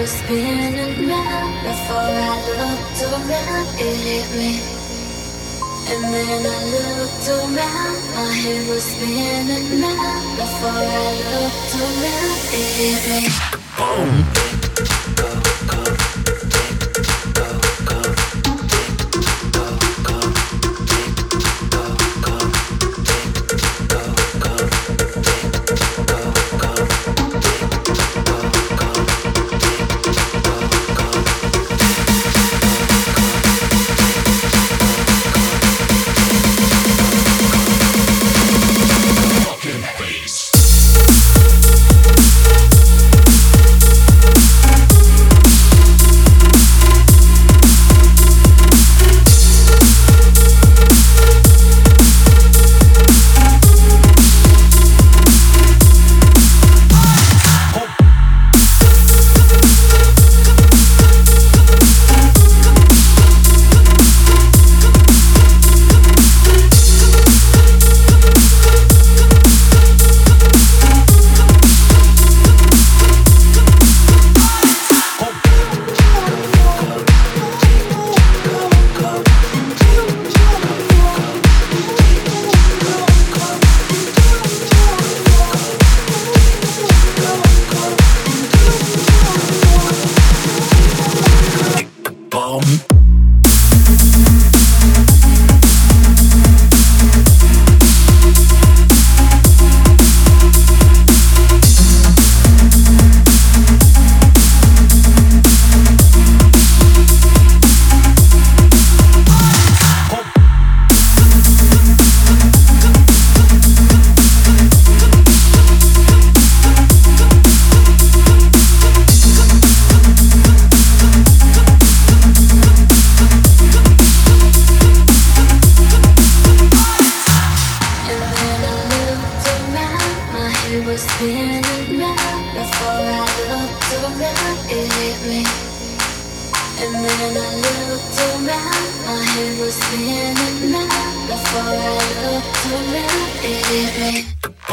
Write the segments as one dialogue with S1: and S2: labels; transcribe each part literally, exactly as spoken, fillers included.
S1: was spinning round before I looked around. It hit me, and then I looked around. My head was spinning round before I looked around. It hit me. It was spinning round before I looked around. It hit me, and then I looked around. My head was spinning round before I looked around. It hit me.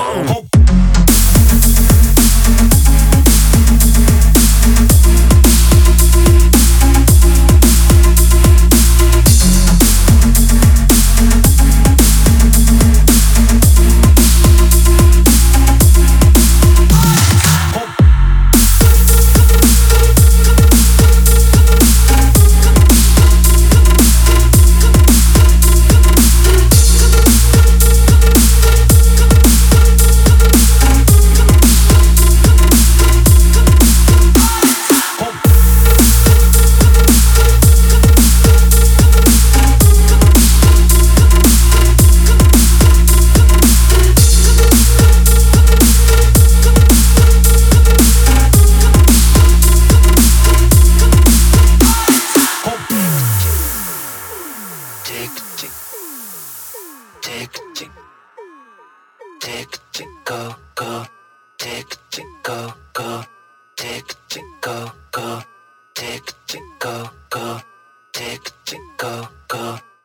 S1: Tick, tick, tick, tick, go, go. Tick, tick, go, go. Tick, tick, go, go. Tick, tick, go, go. Tick, tick, go, go.